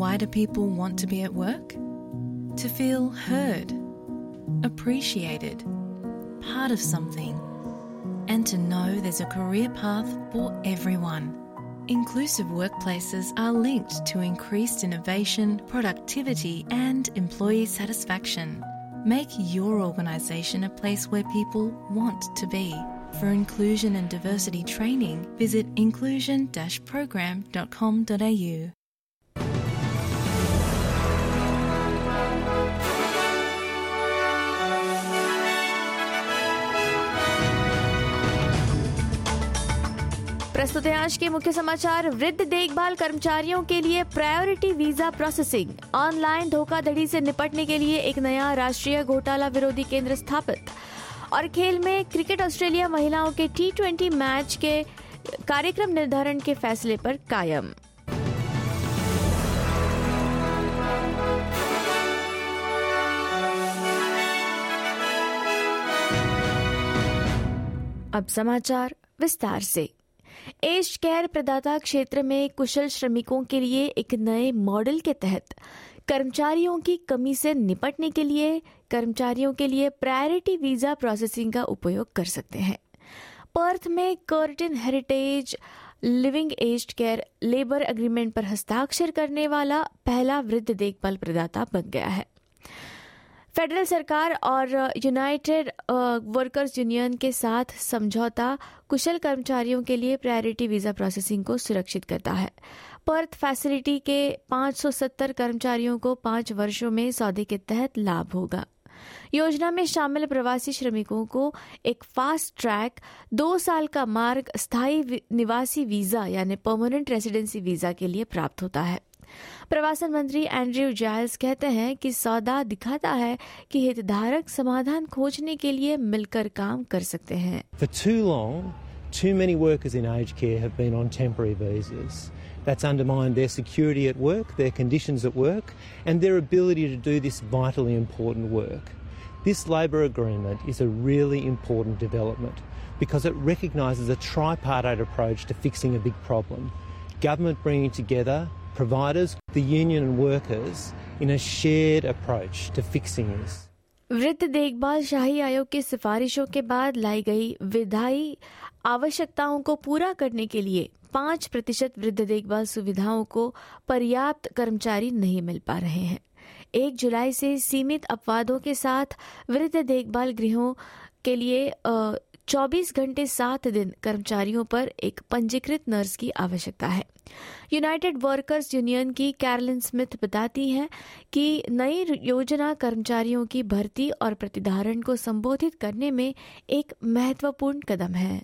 Why do people want to be at work? To feel heard, appreciated, part of something, and to know there's a career path for everyone. Inclusive workplaces are linked to increased innovation, productivity, and employee satisfaction. Make your organisation a place where people want to be. For inclusion and diversity training, visit inclusion-program.com.au. प्रस्तुत है आज के मुख्य समाचार। वृद्ध देखभाल कर्मचारियों के लिए प्रायोरिटी वीजा प्रोसेसिंग। ऑनलाइन धोखाधड़ी से निपटने के लिए एक नया राष्ट्रीय घोटाला विरोधी केंद्र स्थापित। और खेल में क्रिकेट ऑस्ट्रेलिया महिलाओं के T20 मैच के कार्यक्रम निर्धारण के फैसले पर कायम। अब समाचार विस्तार से। एज्ड केयर प्रदाता क्षेत्र में कुशल श्रमिकों के लिए एक नए मॉडल के तहत कर्मचारियों की कमी से निपटने के लिए कर्मचारियों के लिए प्रायोरिटी वीजा प्रोसेसिंग का उपयोग कर सकते हैं। पर्थ में Curtin Heritage Living aged care labour agreement पर हस्ताक्षर करने वाला पहला वृद्ध देखभाल प्रदाता बन गया है। फेडरल सरकार और यूनाइटेड वर्कर्स यूनियन के साथ समझौता कुशल कर्मचारियों के लिए प्रायोरिटी वीजा प्रोसेसिंग को सुरक्षित करता है। पर्थ फैसिलिटी के 570 कर्मचारियों को 5 वर्षों में सौदे के तहत लाभ होगा। योजना में शामिल प्रवासी श्रमिकों को एक फास्ट ट्रैक 2 साल का मार्ग स्थायी निवासी वीजा यानी परमानेंट रेसिडेंसी वीजा के लिए प्राप्त होता है। प्रवासन मंत्री एंड्रयू जाइल्स कहते हैं कि सौदा दिखाता है कि हितधारक समाधान खोजने के लिए मिलकर काम कर सकते हैं। For too long, too many workers in aged care have been on temporary visas. That's undermined their security at work, their conditions at work, and their ability to do this vitally important work. This labour agreement is a really important development because it recognises a tripartite approach to fixing a big problem. Government bringing together providers, the union and workers in a shared approach to fixing this. वृद्ध देखभाल शाही आयोग की सिफारिशों के बाद लाई गई विधायी आवश्यकताओं को पूरा करने के लिए 5% वृद्ध देखभाल सुविधाओं को पर्याप्त कर्मचारी नहीं मिल पा रहे हैं। 1 जुलाई से सीमित अपवादों के साथ वृद्ध देखभाल गृहों के लिए 24 घंटे 7 दिन कर्मचारियों पर एक पंजीकृत नर्स की आवश्यकता है। यूनाइटेड वर्कर्स यूनियन की कैरोलिन स्मिथ बताती हैं कि नई योजना कर्मचारियों की भर्ती और प्रतिधारण को संबोधित करने में एक महत्वपूर्ण कदम है।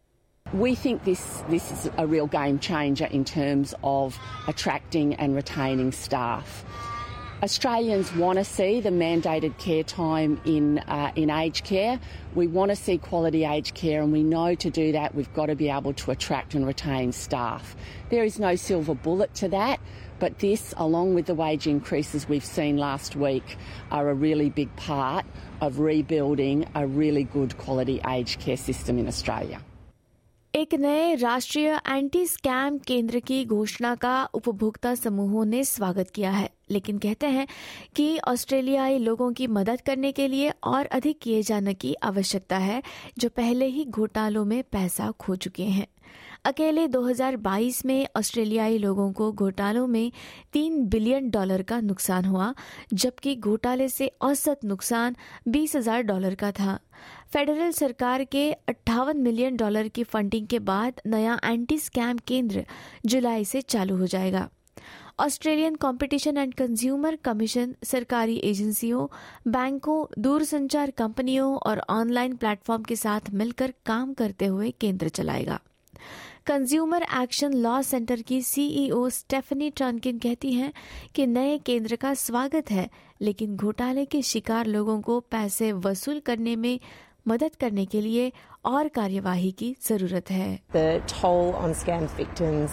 We think this is a real game changer in terms of attracting and retaining staff. Australians want to see the mandated care time in aged care. We want to see quality aged care, and we know to do that we've got to be able to attract and retain staff. There is no silver bullet to that, but this, along with the wage increases we've seen last week, are a really big part of rebuilding a really good quality aged care system in Australia. एक नए राष्ट्रीय anti scam केंद्र की घोषणा का उपभोक्ता समूहों ने स्वागत किया है, लेकिन कहते हैं कि ऑस्ट्रेलियाई लोगों की मदद करने के लिए और अधिक किए जाने की आवश्यकता है जो पहले ही घोटालों में पैसा खो चुके हैं। अकेले 2022 में ऑस्ट्रेलियाई लोगों को घोटालों में $3 बिलियन का नुकसान हुआ, जबकि घोटाले से औसत नुकसान $20,000 का था। फेडरल सरकार के $58 मिलियन की फंडिंग के बाद नया एंटी स्कैम केंद्र जुलाई से चालू हो जाएगा। Australian Competition and Consumer Commission सरकारी एजेंसियों, बैंकों, दूरसंचार कंपनियों और ऑनलाइन प्लेटफॉर्म के साथ मिलकर काम करते हुए केंद्र चलाएगा। कंज्यूमर एक्शन लॉ सेंटर की सीईओ स्टेफनी टॉनकिन कहती हैं कि नए केंद्र का स्वागत है, लेकिन घोटाले के शिकार लोगों को पैसे वसूल करने में मदद करने के लिए और कार्यवाही की जरूरत है। The toll on scam victims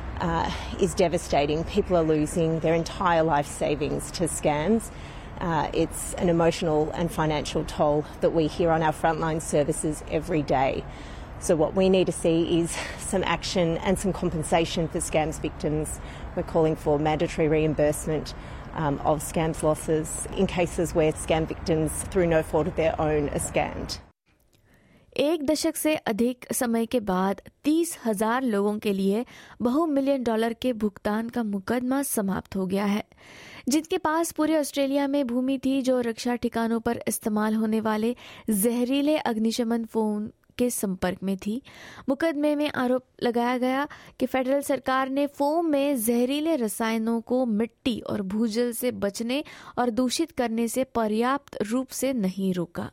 is devastating. People are losing their entire life savings to scams. It's an emotional and financial toll that we hear on our frontline services every day. So what we need to see is some action and some compensation for scams victims. We're calling for mandatory reimbursement of scams losses in cases where scam victims, through no fault of their own, are scammed. 1 दशक से अधिक समय के बाद 30,000 लोगों के लिए $1 million के भुगतान का मुकदमा समाप्त हो गया है, जिनके पास पूरे ऑस्ट्रेलिया में भूमि थी जो रक्षा ठिकानों पर इस्तेमाल होने वाले जहरीले अग्निशमन फोम के संपर्क में थी। मुकदमे में आरोप लगाया गया कि फेडरल सरकार ने फोम में जहरीले रसायनों को मिट्टी और भूजल से बचने और दूषित करने से पर्याप्त रूप से नहीं रोका।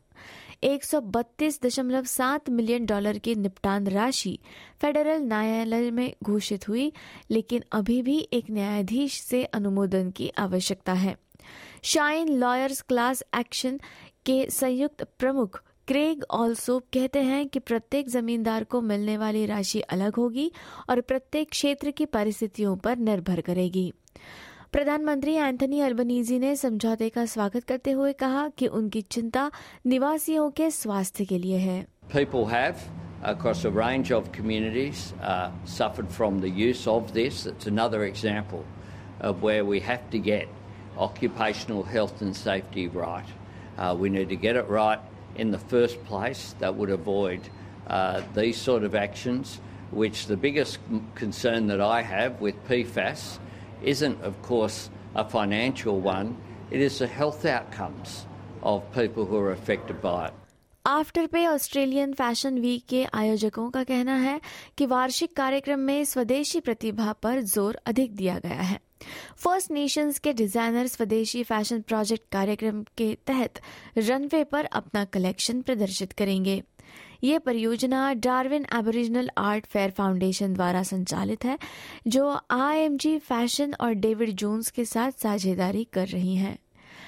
$132.7 मिलियन की निपटान राशि फेडरल न्यायालय में घोषित हुई, लेकिन अभी भी एक न्यायाधीश से अनुमोदन की आवश्यकता है। शाइन लॉयर्स क्लास एक्शन के संयुक्त प्रमुख क्रेग ऑल्सोप कहते हैं कि प्रत्येक जमींदार को मिलने वाली राशि अलग होगी और प्रत्येक क्षेत्र की परिस्थितियों पर निर्भर करेगी। प्रधानमंत्री एंथनी अल्बनीजी ने समझौते का स्वागत करते हुए कहा कि उनकी चिंता निवासियों के स्वास्थ्य के लिए है। People have, across a range of communities, suffered from the use of this. It's another example of where we have to get occupational health and safety right. We need to get it right in the first place. That would avoid these sort of actions, which the biggest concern that I have with PFAS isn't, of course, a financial one. It is the health outcomes of people who are affected by it. Afterpay Australian Fashion Week के आयोजकों का कहना है कि वार्षिक कार्यक्रम में स्वदेशी प्रतिभा पर जोर अधिक दिया गया है। फर्स्ट नेशंस के डिजाइनर स्वदेशी फैशन प्रोजेक्ट कार्यक्रम के तहत रनवे पर अपना कलेक्शन प्रदर्शित करेंगे। ये परियोजना Darwin Aboriginal Art Fair Foundation द्वारा संचालित है, जो IMG फैशन और डेविड जोन्स के साथ साझेदारी कर रही है।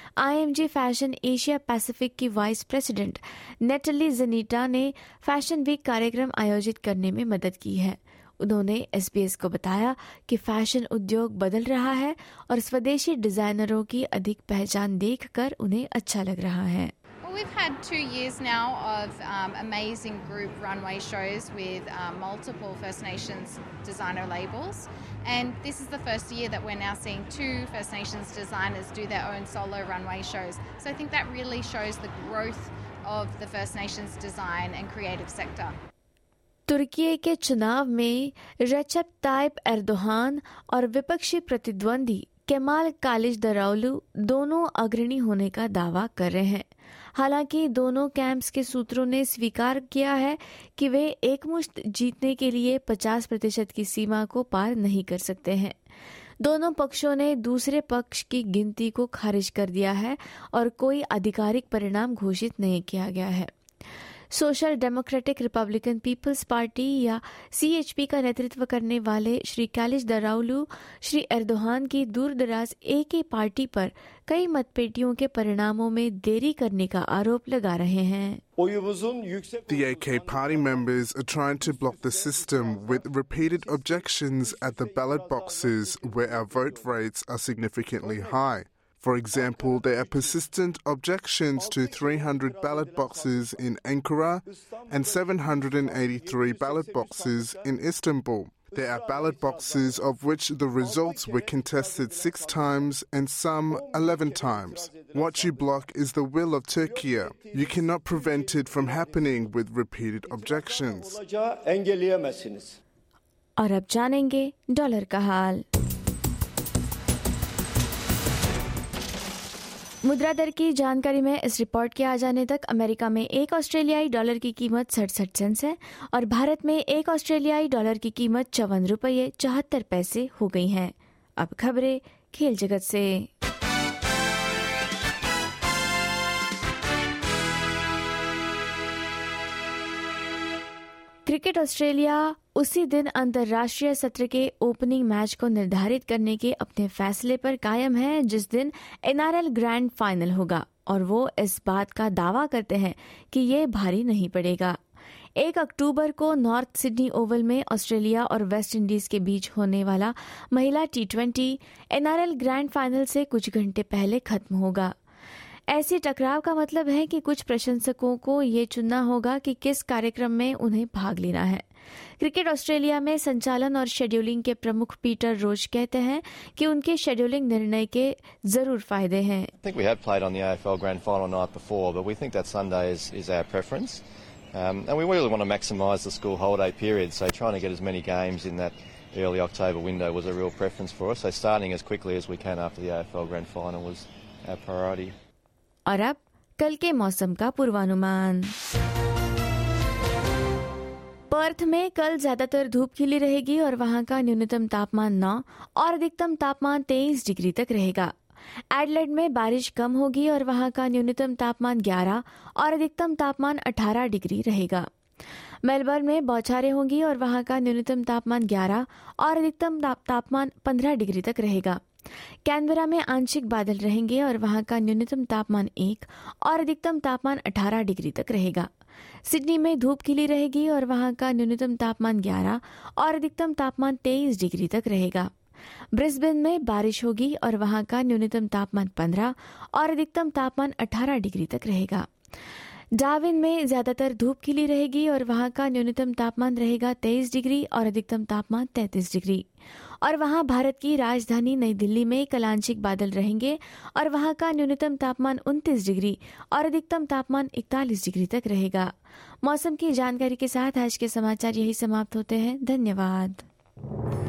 IMG फैशन एशिया पैसिफिक की वाइस प्रेसिडेंट नेटली जनीटा ने फैशन वीक कार्यक्रम आयोजित करने में मदद की है। उन्होंने SBS को बताया कि फैशन उद्योग बदल रहा है और स्वदेशी डिजाइनरों की अधिक पहचान देखकर उन्हें अच्छा लग रहा है। We've had 2 years now of amazing group runway shows with multiple First Nations designer labels, and this is the first year that we're now seeing 2 First Nations designers do their own solo runway shows. So I think that really shows the growth of the First Nations design and creative sector. तुर्की के चुनाव में Recep तायिप Erdogan और विपक्षी प्रतिद्वंदी Kemal क्लिचदारोग्लू दोनों अग्रणी होने का दावा कर रहे हैं। हालांकि दोनों कैंप्स के सूत्रों ने स्वीकार किया है कि वे एकमुश्त जीतने के लिए 50% की सीमा को पार नहीं कर सकते हैं। दोनों पक्षों ने दूसरे पक्ष की गिनती को खारिज कर दिया है और कोई आधिकारिक परिणाम घोषित नहीं किया गया है। Social Democratic Republican People's Party या CHP का नेतृत्व करने वाले श्री क्लिचदारोग्लू श्री एर्दोगान की दूरदराज एक ही पार्टी पर कई मतपेटियों के परिणामों में देरी करने का आरोप लगा रहे हैं। The AK party members are trying to block the system with repeated objections at the ballot boxes where our vote rates are significantly high. For example, there are persistent objections to 300 ballot boxes in Ankara and 783 ballot boxes in Istanbul. There are ballot boxes of which the results were contested 6 times and some 11 times. What you block is the will of Turkey. You cannot prevent it from happening with repeated objections. और अब जानेंगे dollar का हाल। मुद्रा दर की जानकारी में इस report के आ जाने तक अमेरिका में 1 ऑस्ट्रेलियाई डॉलर की कीमत 67 सेंट्स है और भारत में 1 ऑस्ट्रेलियाई डॉलर की कीमत 54 रुपये 74 पैसे हो गई है। अब खबरें खेल जगत से। क्रिकेट ऑस्ट्रेलिया उसी दिन अंतर्राष्ट्रीय सत्र के ओपनिंग मैच को निर्धारित करने के अपने फैसले पर कायम है जिस दिन NRL ग्रैंड फाइनल होगा, और वो इस बात का दावा करते हैं कि ये भारी नहीं पड़ेगा। 1 अक्टूबर को नॉर्थ सिडनी ओवल में ऑस्ट्रेलिया और वेस्ट इंडीज के बीच होने वाला महिला T20 NRL ग्रैंड फाइनल से कुछ घंटे पहले खत्म होगा। ऐसी टकराव का मतलब है कि कुछ प्रशंसकों को ये चुनना होगा कि किस कार्यक्रम में उन्हें भाग लेना है। क्रिकेट ऑस्ट्रेलिया में संचालन और शेड्यूलिंग के प्रमुख पीटर रोज कहते हैं कि उनके शेड्यूलिंग निर्णय के जरूर फायदे हैं। I think we have played on the AFL Grand Final night before, but we think that Sunday is our preference. And we really want to maximise the school holiday period, so trying to get as many games in that early October window was a real preference for us. So starting as quickly as we can after the AFL Grand Final was our priority. और अब कल के मौसम का पूर्वानुमान। Perth में कल ज्यादातर धूप खिली रहेगी और वहां का न्यूनतम तापमान 9 और अधिकतम तापमान 23 डिग्री तक रहेगा। एडलेड में बारिश कम होगी और वहां का न्यूनतम तापमान 11 और अधिकतम तापमान 18 डिग्री रहेगा। मेलबर्न में बौछारें होंगी और वहां का न्यूनतम तापमान 11 और अधिकतम तापमान 15 डिग्री तक रहेगा। कैनबरा में आंशिक बादल रहेंगे और वहां का न्यूनतम तापमान 1 और अधिकतम तापमान 18 डिग्री तक रहेगा। सिडनी में धूप खिली रहेगी और वहां का न्यूनतम तापमान 11 और अधिकतम तापमान 23 डिग्री तक रहेगा। ब्रिस्बेन में बारिश होगी और वहां का न्यूनतम तापमान 15 और अधिकतम तापमान 18 डिग्री तक रहेगा। डार्विन में ज्यादातर धूप खिली रहेगी और वहां का न्यूनतम तापमान रहेगा 23 डिग्री और अधिकतम तापमान 33 डिग्री। और वहां भारत की राजधानी नई दिल्ली में कल आंशिक बादल रहेंगे और वहां का न्यूनतम तापमान 29 डिग्री और अधिकतम तापमान 41 डिग्री तक रहेगा। मौसम की जानकारी के साथ आज के समाचार यही समाप्त होते हैं। धन्यवाद।